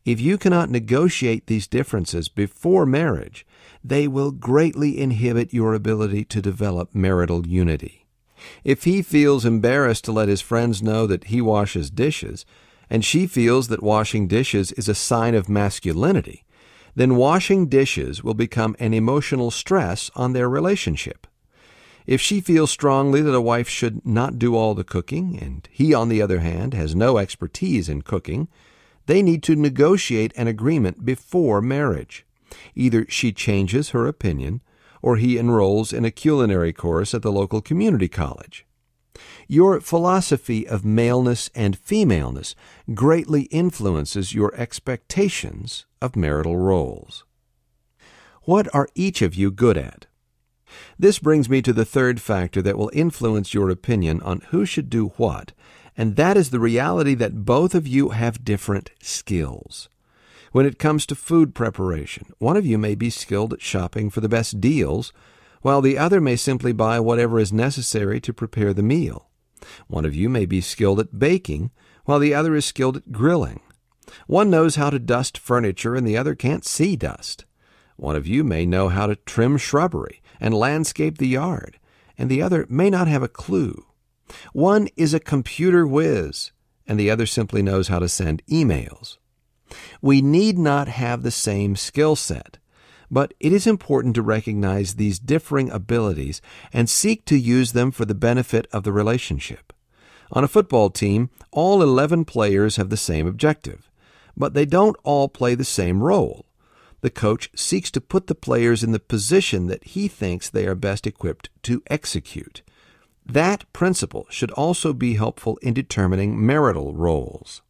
If you cannot negotiate these differences before marriage, they will greatly inhibit your ability to develop marital unity. If he feels embarrassed to let his friends know that he washes dishes, and she feels that washing dishes is a sign of masculinity, then washing dishes will become an emotional stress on their relationship. If she feels strongly that a wife should not do all the cooking, and he, on the other hand, has no expertise in cooking, they need to negotiate an agreement before marriage. Either she changes her opinion, or he enrolls in a culinary course at the local community college. Your philosophy of maleness and femaleness greatly influences your expectations of marital roles. What are each of you good at? This brings me to the third factor that will influence your opinion on who should do what, and that is the reality that both of you have different skills. When it comes to food preparation, one of you may be skilled at shopping for the best deals, while the other may simply buy whatever is necessary to prepare the meal. One of you may be skilled at baking, while the other is skilled at grilling. One knows how to dust furniture, and the other can't see dust. One of you may know how to trim shrubbery and landscape the yard, and the other may not have a clue. One is a computer whiz, and the other simply knows how to send emails. We need not have the same skill set, but it is important to recognize these differing abilities and seek to use them for the benefit of the relationship. On a football team, all 11 players have the same objective, but they don't all play the same role. The coach seeks to put the players in the position that he thinks they are best equipped to execute. That principle should also be helpful in determining marital roles.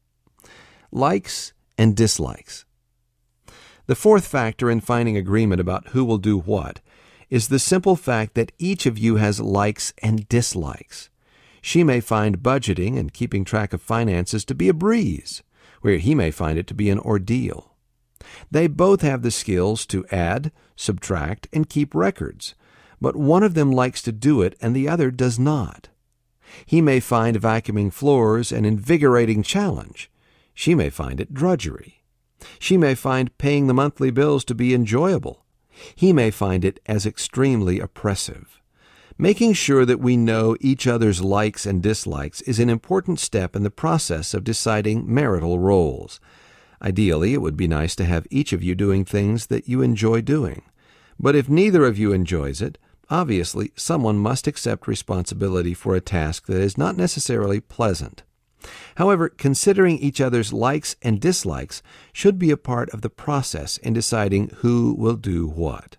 Likes and dislikes. The fourth factor in finding agreement about who will do what is the simple fact that each of you has likes and dislikes. She may find budgeting and keeping track of finances to be a breeze, where he may find it to be an ordeal. They both have the skills to add, subtract, and keep records, but one of them likes to do it and the other does not. He may find vacuuming floors an invigorating challenge. She may find it drudgery. She may find paying the monthly bills to be enjoyable. He may find it as extremely oppressive. Making sure that we know each other's likes and dislikes is an important step in the process of deciding marital roles. Ideally, it would be nice to have each of you doing things that you enjoy doing. But if neither of you enjoys it, obviously someone must accept responsibility for a task that is not necessarily pleasant. However, considering each other's likes and dislikes should be a part of the process in deciding who will do what.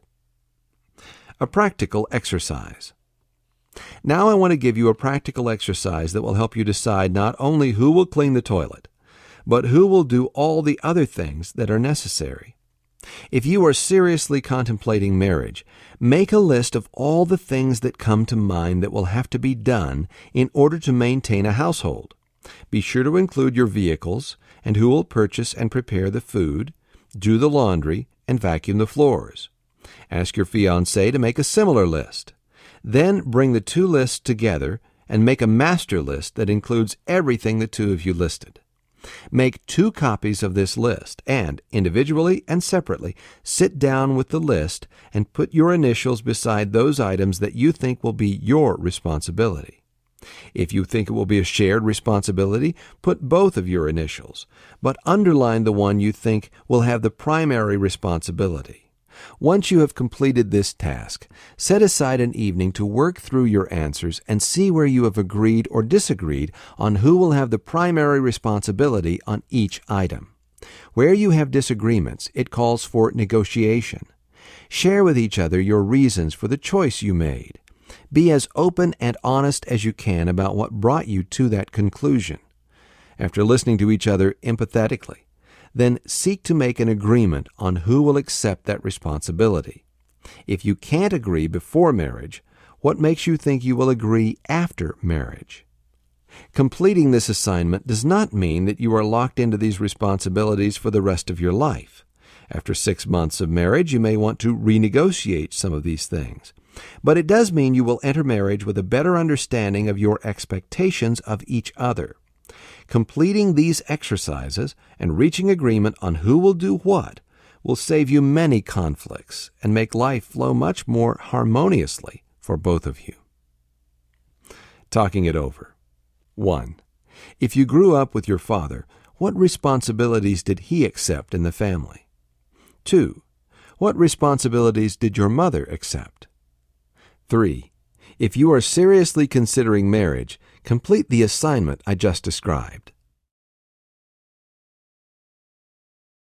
A practical exercise. Now I want to give you a practical exercise that will help you decide not only who will clean the toilet, but who will do all the other things that are necessary. If you are seriously contemplating marriage, make a list of all the things that come to mind that will have to be done in order to maintain a household. Be sure to include your vehicles and who will purchase and prepare the food, do the laundry, and vacuum the floors. Ask your fiancé to make a similar list. Then bring the two lists together and make a master list that includes everything the two of you listed. Make 2 copies of this list and, individually and separately, sit down with the list and put your initials beside those items that you think will be your responsibility. If you think it will be a shared responsibility, put both of your initials, but underline the one you think will have the primary responsibility. Once you have completed this task, set aside an evening to work through your answers and see where you have agreed or disagreed on who will have the primary responsibility on each item. Where you have disagreements, it calls for negotiation. Share with each other your reasons for the choice you made. Be as open and honest as you can about what brought you to that conclusion. After listening to each other empathetically, then seek to make an agreement on who will accept that responsibility. If you can't agree before marriage, what makes you think you will agree after marriage? Completing this assignment does not mean that you are locked into these responsibilities for the rest of your life. After 6 months of marriage, you may want to renegotiate some of these things. But it does mean you will enter marriage with a better understanding of your expectations of each other. Completing these exercises and reaching agreement on who will do what will save you many conflicts and make life flow much more harmoniously for both of you. Talking it over. 1. If you grew up with your father, what responsibilities did he accept in the family? 2. What responsibilities did your mother accept? 3. If you are seriously considering marriage, complete the assignment I just described.